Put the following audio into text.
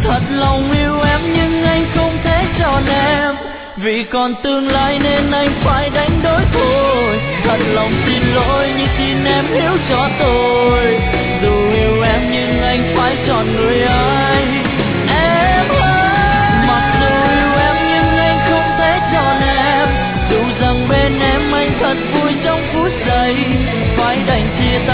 Thật lòng yêu em nhưng anh không thể tròn em, vì còn tương lai nên anh phải đánh đổi thôi. Thật lòng xin lỗi nhưng xin em hiểu cho tôi, dù yêu em nhưng anh phải chọn người anh. Em ơi, mặc dù yêu em nhưng anh không thể chọn em, dù rằng bên em anh thật vui trong phút giây, phải đành chia tay